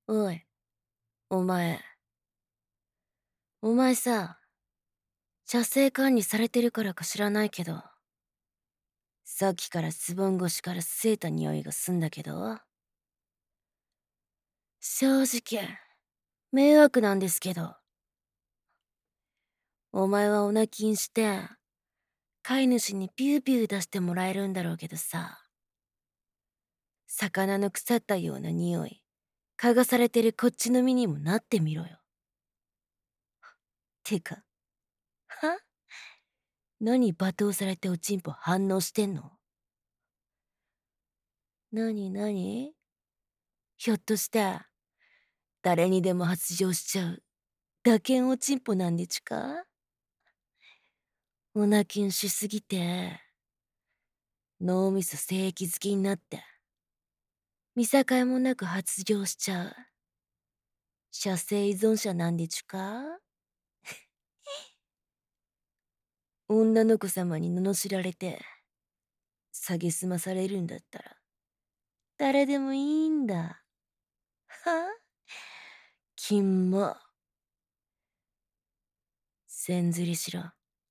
おい、お前。お前さ、射精管理されてるからか知らないけど、さっきからズボン越しから吸えた匂いがすんだけど、正直、迷惑なんですけど、お前はオナキンして、飼い主にピューピュー出してもらえるんだろうけどさ、魚の腐ったような匂い、嗅がされてるこっちの身にもなってみろよ。てか、は何罵倒されておちんぽ反応してんの？なになに？ひょっとして、誰にでも発情しちゃう、打鍵おちんぽなんでちゅか？オナキンしすぎて、脳みそ精液好きになって、見境もなく発情しちゃう、射精依存者なんでちゅか？女の子様に罵られて、蔑まされるんだったら、誰でもいいんだ。は？キンモ。千釣りしろ。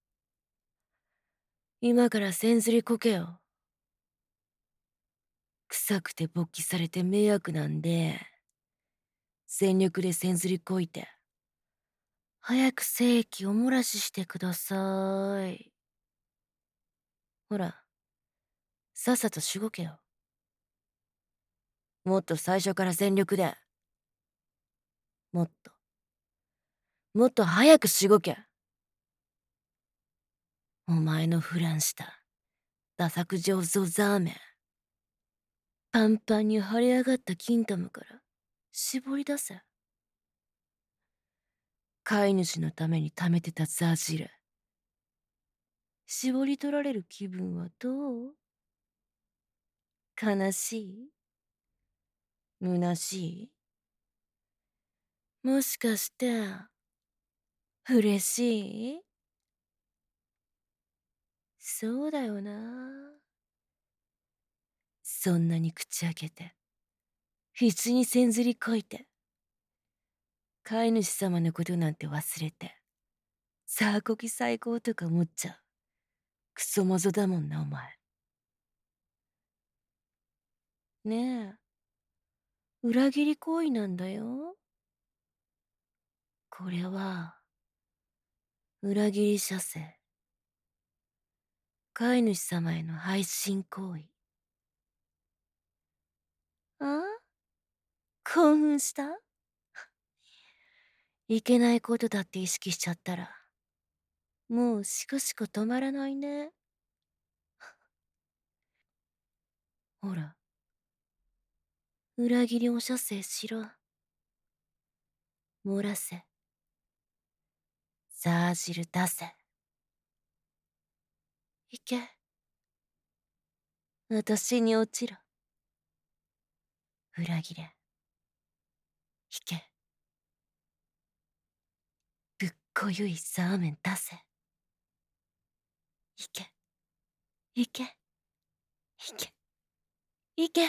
今から千釣りこけよ。臭くて勃起されて迷惑なんで、全力で千釣りこいて、早く精液お漏らししてください。ほら、さっさとしごけよ。もっと最初から全力で。もっと、もっと早くしごけ。お前のフランしたダ作上手ザーメン。パンパンに腫れ上がった金玉から絞り出せ。飼い主のために貯めてたザ汁。絞り取られる気分はどう？悲しい？虚しい？もしかして、嬉しい？そうだよな。そんなに口開けて、必死にせんずりこいて、飼い主様のことなんて忘れて、さあこき最高とか思っちゃう。クソマゾだもんな、お前。ねえ、裏切り行為なんだよ。これは、裏切り射精。飼い主様への配信行為。あ？興奮した？いけないことだって意識しちゃったら、もうしこしこ止まらないね。ほら、裏切りお射精しろ。漏らせ。ザー汁出せ。いけ。私に落ちろ。裏切れ。引け。ぶっこゆいザーメン出せ。いけ。いけ。いけ。いけ。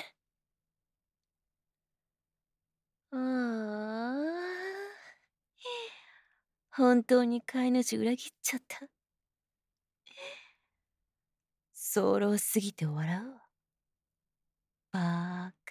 ああ。本当に飼い主裏切っちゃった。早漏すぎて笑うわ。バー